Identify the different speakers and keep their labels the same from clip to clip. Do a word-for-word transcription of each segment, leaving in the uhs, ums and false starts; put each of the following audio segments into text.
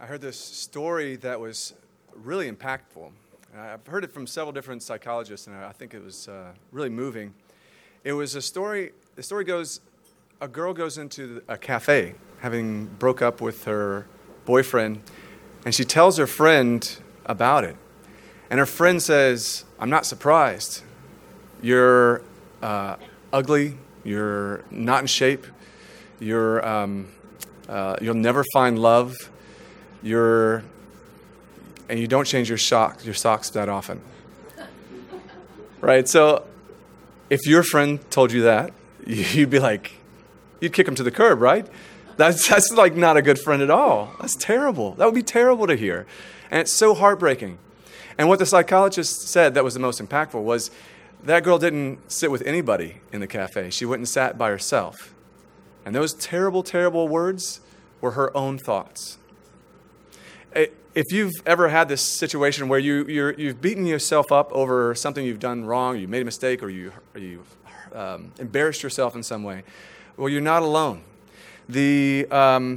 Speaker 1: I heard this story that was really impactful. I've heard it from several different psychologists, and I think it was uh, really moving. It was a story, the story goes, a girl goes into a cafe, having broke up with her boyfriend, and she tells her friend about it. And her friend says, "I'm not surprised. You're uh, ugly, you're not in shape, you're, um, uh, you'll never find love, you're, and you don't change your, shock, your socks that often." Right? So if your friend told you that, you'd be like, you'd kick him to the curb, right? That's, that's like not a good friend at all. That's terrible. That would be terrible to hear. And it's so heartbreaking. And what the psychologist said that was the most impactful was that girl didn't sit with anybody in the cafe. She went and sat by herself. And those terrible, terrible words were her own thoughts. If you've ever had this situation where you, you're, you've beaten yourself up over something you've done wrong, you made a mistake, or you, or you've um, embarrassed yourself in some way, well, you're not alone. The um,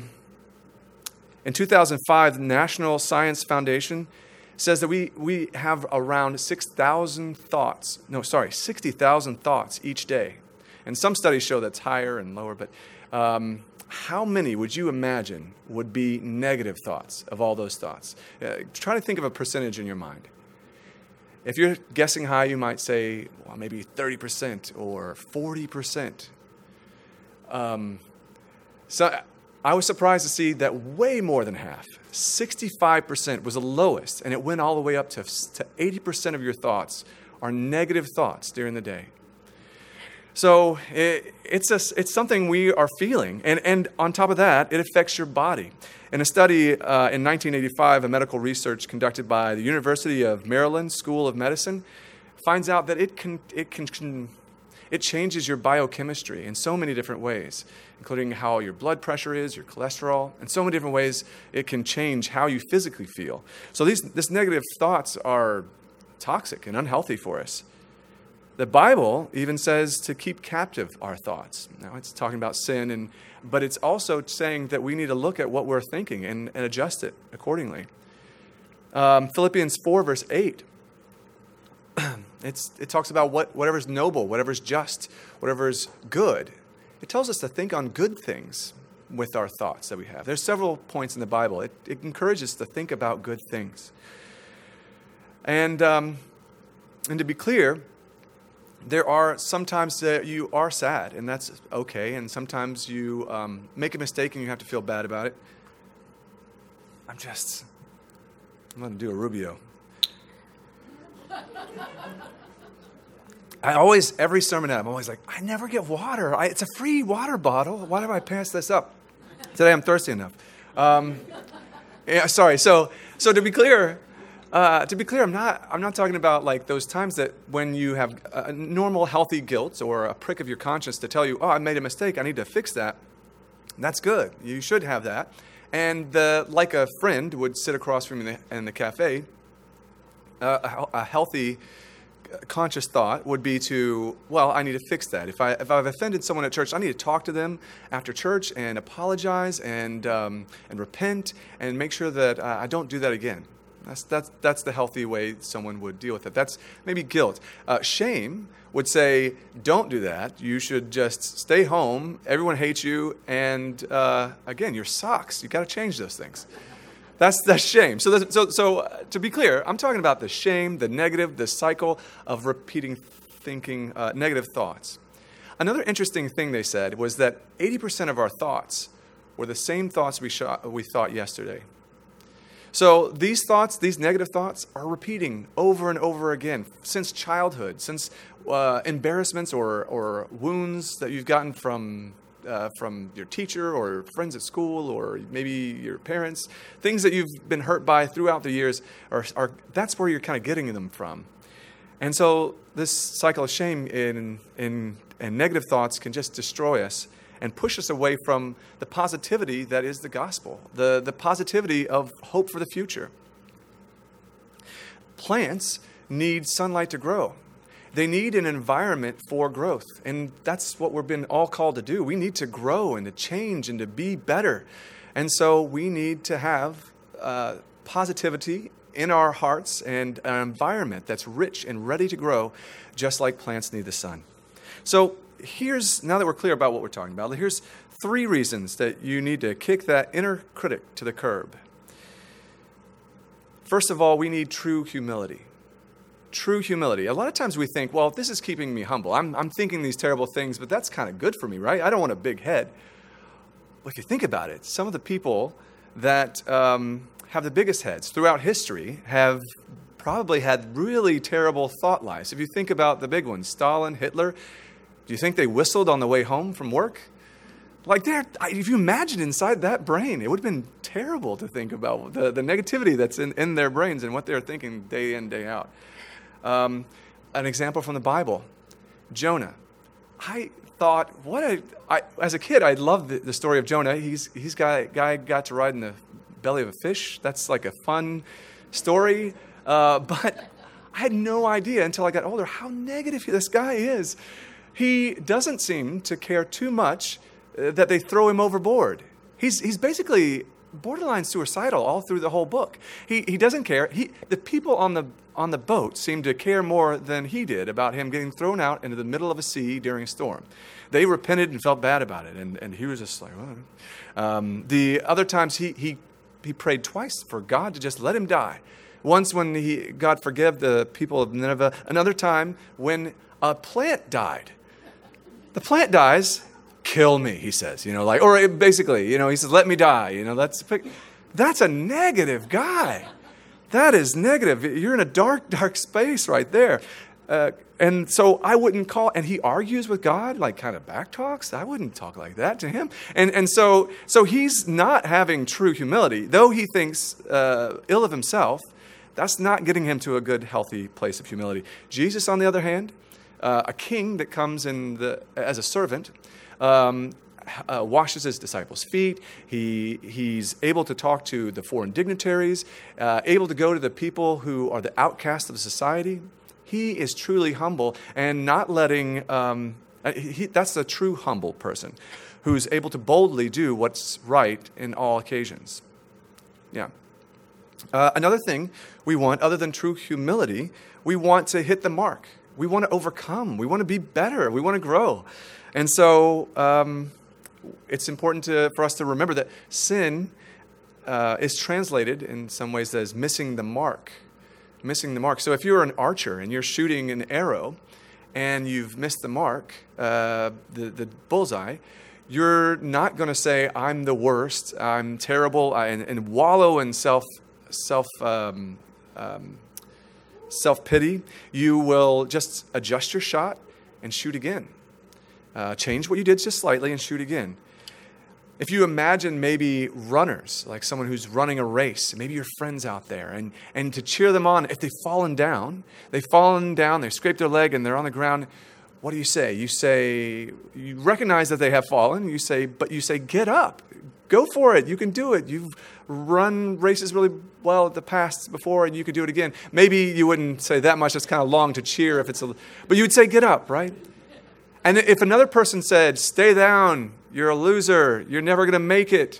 Speaker 1: in two thousand five, the National Science Foundation says that we, we have around six thousand thoughts, no, sorry, sixty thousand thoughts each day. And some studies show that's higher and lower, but um, how many would you imagine would be negative thoughts of all those thoughts? Uh, try to think of a percentage in your mind. If you're guessing high, you might say, well, maybe thirty percent or forty percent. Um, so I was surprised to see that way more than half, sixty-five percent was the lowest, and it went all the way up to, to eighty percent of your thoughts are negative thoughts during the day. So it, it's a, it's something we are feeling. And, and on top of that, it affects your body. In a study uh, in nineteen eighty-five, a medical research conducted by the University of Maryland School of Medicine finds out that it can, it can, can it changes your biochemistry in so many different ways, including how your blood pressure is, your cholesterol, in so many different ways it can change how you physically feel. So these these negative thoughts are toxic and unhealthy for us. The Bible even says to keep captive our thoughts. Now, it's talking about sin, and but it's also saying that we need to look at what we're thinking and, and adjust it accordingly. Um, Philippians four, verse eight, it's, it talks about what whatever's noble, whatever's just, whatever's good. It tells us to think on good things with our thoughts that we have. There's several points in the Bible. It, it encourages us to think about good things. And um, and to be clear, there are sometimes that you are sad, and that's okay. And sometimes you um, make a mistake and you have to feel bad about it. I'm just, I'm going to do a Rubio. I always, every sermon I'm always like, I never get water. I, it's a free water bottle. Why do I pass this up? Today I'm thirsty enough. Um, yeah, sorry. So, so to be clear, Uh, to be clear, I'm not I'm not talking about like those times that when you have a normal, healthy guilt or a prick of your conscience to tell you, oh, I made a mistake, I need to fix that. That's good. You should have that. And the, like a friend would sit across from you in the, in the cafe, uh, a, a healthy, conscious thought would be to, well, I need to fix that. If, I, if I've offended someone at church, I need to talk to them after church and apologize and, um, and repent and make sure that uh, I don't do that again. That's, that's, that's the healthy way someone would deal with it. That's maybe guilt. Uh, shame would say, don't do that. You should just stay home. Everyone hates you. And uh, again, your socks, you got to change those things. That's that's shame. So, that's, so, so uh, to be clear, I'm talking about the shame, the negative, the cycle of repeating thinking, uh, negative thoughts. Another interesting thing they said was that eighty percent of our thoughts were the same thoughts we, shot, we thought yesterday. So these thoughts, these negative thoughts, are repeating over and over again since childhood, since uh, embarrassments or, or wounds that you've gotten from uh, from your teacher or friends at school or maybe your parents, things that you've been hurt by throughout the years, are, are that's where you're kind of getting them from. And so this cycle of shame in, in, and negative thoughts can just destroy us and push us away from the positivity that is the gospel, the, the positivity of hope for the future. Plants need sunlight to grow. They need an environment for growth, and that's what we've been all called to do. We need to grow and to change and to be better. And so we need to have uh, positivity in our hearts and an environment that's rich and ready to grow, just like plants need the sun. So here's, now that we're clear about what we're talking about, here's three reasons that you need to kick that inner critic to the curb. First of all, we need true humility. True humility. A lot of times we think, well, this is keeping me humble. I'm, I'm thinking these terrible things, but that's kind of good for me, right? I don't want a big head. But if you think about it, some of the people that um, have the biggest heads throughout history have probably had really terrible thought lives. If you think about the big ones, Stalin, Hitler, do you think they whistled on the way home from work? Like, they're, if you imagine inside that brain, it would have been terrible to think about the, the negativity that's in, in their brains and what they're thinking day in, day out. Um, an example from the Bible, Jonah. I thought, what a, I, as a kid, I loved the, the story of Jonah. He's, he's guy, guy got to ride in the belly of a fish. That's like a fun story. Uh, but I had no idea until I got older how negative this guy is. He doesn't seem to care too much uh, that they throw him overboard. He's he's basically borderline suicidal all through the whole book. He he doesn't care. He the people on the on the boat seem to care more than he did about him getting thrown out into the middle of a sea during a storm. They repented and felt bad about it, and, and he was just like, oh. um, the other times he he he prayed twice for God to just let him die. Once when he God forgave the people of Nineveh. Another time when a plant died. The plant dies, kill me, he says, you know, like, or basically, you know, he says, let me die, you know, that's, that's a negative guy. That is negative. You're in a dark, dark space right there. Uh, and so I wouldn't call, and he argues with God, like kind of back talks. I wouldn't talk like that to him. And and so so he's not having true humility, though he thinks uh, ill of himself. That's not getting him to a good, healthy place of humility. Jesus, on the other hand, Uh, a king that comes in the, as a servant, um, uh, washes his disciples' feet. He he's able to talk to the foreign dignitaries, uh, able to go to the people who are the outcasts of society. He is truly humble and not letting. Um, he, that's the true humble person, who's able to boldly do what's right in all occasions. Yeah. Uh, another thing we want, other than true humility, we want to hit the mark. We want to overcome. We want to be better. We want to grow. And so um, it's important to, for us to remember that sin uh, is translated in some ways as missing the mark. Missing the mark. So if you're an archer and you're shooting an arrow and you've missed the mark, uh, the, the bullseye, you're not going to say, I'm the worst, I'm terrible, and, and wallow in self, self um, um, self-pity. You will just adjust your shot and shoot again. Uh, change what you did just slightly and shoot again. If you imagine maybe runners, like someone who's running a race, maybe your friends out there, and, and to cheer them on, if they've fallen down, they've fallen down, they scraped their leg and they're on the ground, what do you say? You say, you recognize that they have fallen, you say, but you say, get up. Go for it. You can do it. You've run races really well at the past before, and you could do it again. Maybe you wouldn't say that much. It's kind of long to cheer if it's a, but you would say, get up, right? And if another person said, stay down, you're a loser, you're never going to make it,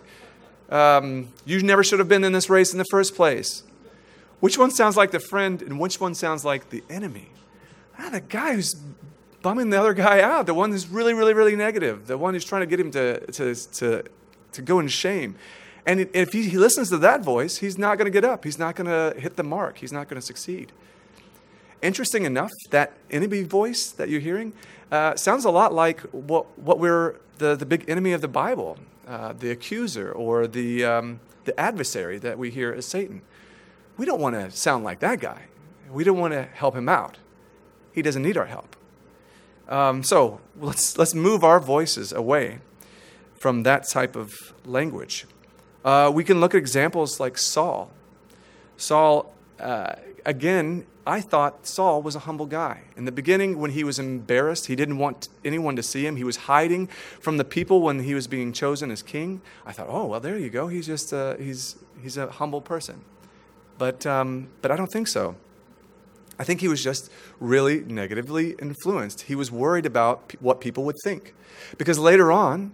Speaker 1: um, you never should have been in this race in the first place. Which one sounds like the friend, and which one sounds like the enemy? Ah, the guy who's bumming the other guy out, the one who's really, really, really negative, the one who's trying to get him to to to. to go in shame. And if he, he listens to that voice, he's not going to get up. He's not going to hit the mark. He's not going to succeed. Interesting enough, that enemy voice that you're hearing uh, sounds a lot like what what we're, the, the big enemy of the Bible, uh, the accuser or the, um, the adversary that we hear as Satan. We don't want to sound like that guy. We don't want to help him out. He doesn't need our help. Um, so let's let's move our voices away from that type of language. Uh, we can look at examples like Saul. Saul, uh, again, I thought Saul was a humble guy. In the beginning, when he was embarrassed, he didn't want anyone to see him. He was hiding from the people when he was being chosen as king. I thought, oh, well, there you go. He's just uh, he's he's a humble person. But um, but I don't think so. I think he was just really negatively influenced. He was worried about p- what people would think. Because later on,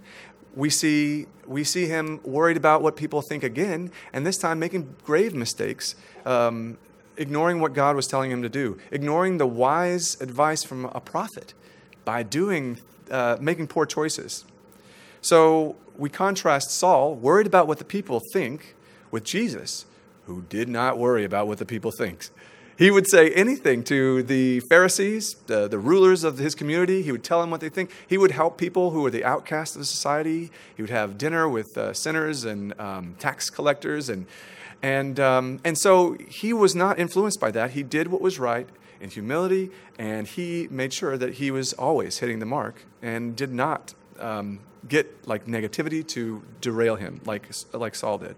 Speaker 1: we see we see him worried about what people think again, and this time making grave mistakes, um, ignoring what God was telling him to do, ignoring the wise advice from a prophet by doing, uh, making poor choices. So we contrast Saul, worried about what the people think, with Jesus, who did not worry about what the people think. He would say anything to the Pharisees, the, the rulers of his community. He would tell them what they think. He would help people who were the outcasts of society. He would have dinner with uh, sinners and um, tax collectors. And and um, and so he was not influenced by that. He did what was right in humility, and he made sure that he was always hitting the mark and did not um, get like negativity to derail him like, like Saul did.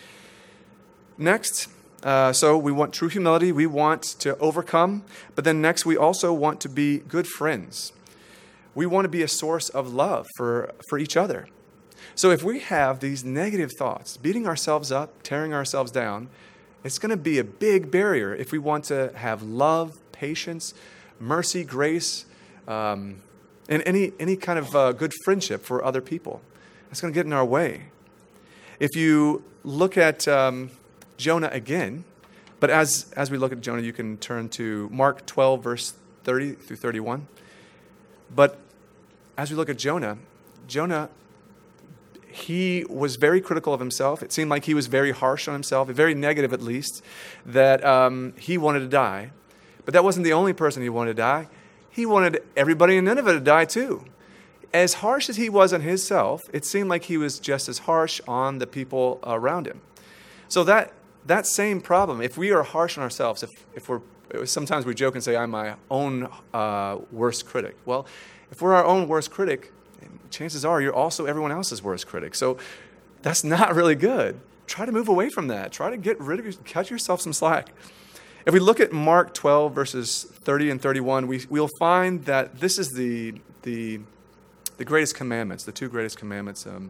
Speaker 1: Next, Uh, so we want true humility. We want to overcome. But then next, we also want to be good friends. We want to be a source of love for, for each other. So if we have these negative thoughts, beating ourselves up, tearing ourselves down, it's going to be a big barrier if we want to have love, patience, mercy, grace, um, and any, any kind of uh, good friendship for other people. It's going to get in our way. If you look at Um, Jonah again, but as as we look at Jonah, you can turn to Mark twelve, verse thirty through thirty-one. But as we look at Jonah, Jonah, he was very critical of himself. It seemed like he was very harsh on himself, very negative at least, that um, he wanted to die. But that wasn't the only person he wanted to die. He wanted everybody in Nineveh to die too. As harsh as he was on himself, it seemed like he was just as harsh on the people around him. So that That same problem, if we are harsh on ourselves, if, if we're, sometimes we joke and say, I'm my own uh, worst critic. Well, if we're our own worst critic, chances are you're also everyone else's worst critic. So that's not really good. Try to move away from that. Try to get rid of your, cut yourself some slack. If we look at Mark twelve, verses thirty and thirty-one, we, we'll find that this is the, the, the greatest commandments, the two greatest commandments, um,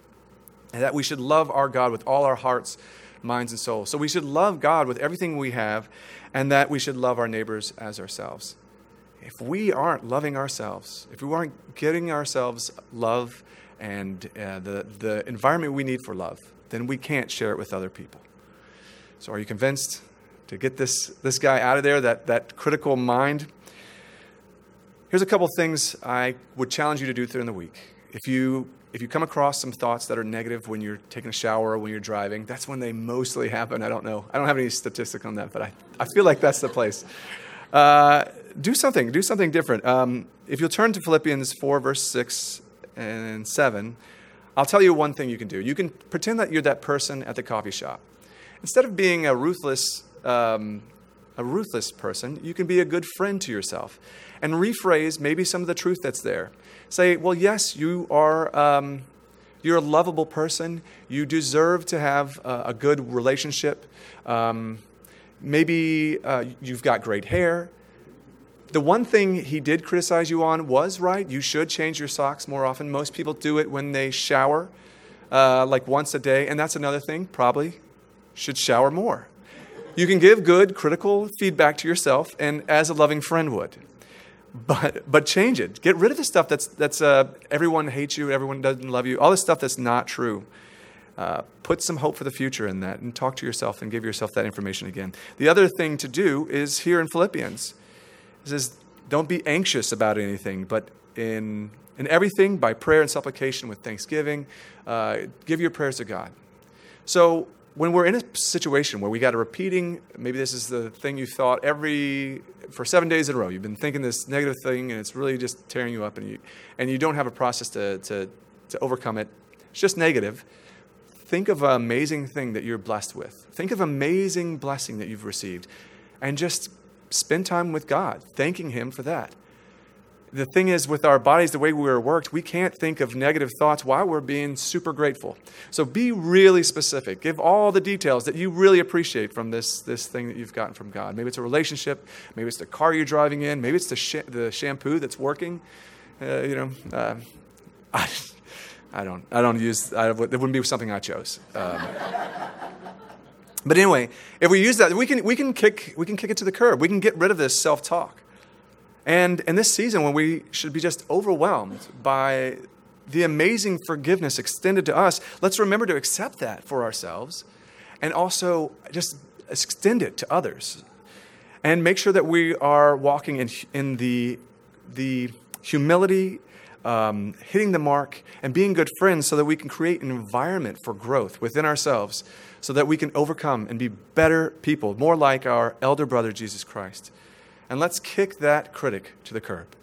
Speaker 1: and that we should love our God with all our hearts, minds, and souls. So we should love God with everything we have, and that we should love our neighbors as ourselves. If we aren't loving ourselves, if we aren't getting ourselves love and uh, the, the environment we need for love, then we can't share it with other people. So are you convinced to get this, this guy out of there, that, that critical mind? Here's a couple things I would challenge you to do during the week. If you If you come across some thoughts that are negative when you're taking a shower or when you're driving, that's when they mostly happen. I don't know. I don't have any statistic on that, but I, I feel like that's the place. Uh, do something. Do something different. Um, if you'll turn to Philippians four, verse six and seven, I'll tell you one thing you can do. You can pretend that you're that person at the coffee shop. Instead of being a ruthless, um, a ruthless person, you can be a good friend to yourself and rephrase maybe some of the truth that's there. Say, well, yes, you are, um, you're a lovable person. You deserve to have a, a good relationship. Um, maybe uh, you've got great hair. The one thing he did criticize you on was right. You should change your socks more often. Most people do it when they shower, uh, like once a day. And that's another thing, probably should shower more. You can give good, critical feedback to yourself, and as a loving friend would. But but change it. Get rid of the stuff that's that's uh, everyone hates you, everyone doesn't love you, all the stuff that's not true. Uh, put some hope for the future in that, and talk to yourself and give yourself that information again. The other thing to do is here in Philippians. It says, don't be anxious about anything, but in in everything by prayer and supplication with thanksgiving, uh, give your prayers to God. So when we're in a situation where we got a repeating, maybe this is the thing you thought every, for seven days in a row, you've been thinking this negative thing and it's really just tearing you up, and you and you don't have a process to, to, to overcome it. It's just negative. Think of an amazing thing that you're blessed with. Think of an amazing blessing that you've received, and just spend time with God, thanking him for that. The thing is, with our bodies, the way we're worked, we can't think of negative thoughts while we're being super grateful. So be really specific. Give all the details that you really appreciate from this, this thing that you've gotten from God. Maybe it's a relationship. Maybe it's the car you're driving in. Maybe it's the sh- the shampoo that's working. Uh, you know, uh, I, I don't I don't use. I, it wouldn't be something I chose. Um, but anyway, if we use that, we can we can kick we can kick it to the curb. We can get rid of this self-talk. And in this season, when we should be just overwhelmed by the amazing forgiveness extended to us, let's remember to accept that for ourselves and also just extend it to others. And make sure that we are walking in, in the, the humility, um, hitting the mark, and being good friends so that we can create an environment for growth within ourselves so that we can overcome and be better people, more like our elder brother, Jesus Christ. And let's kick that critic to the curb.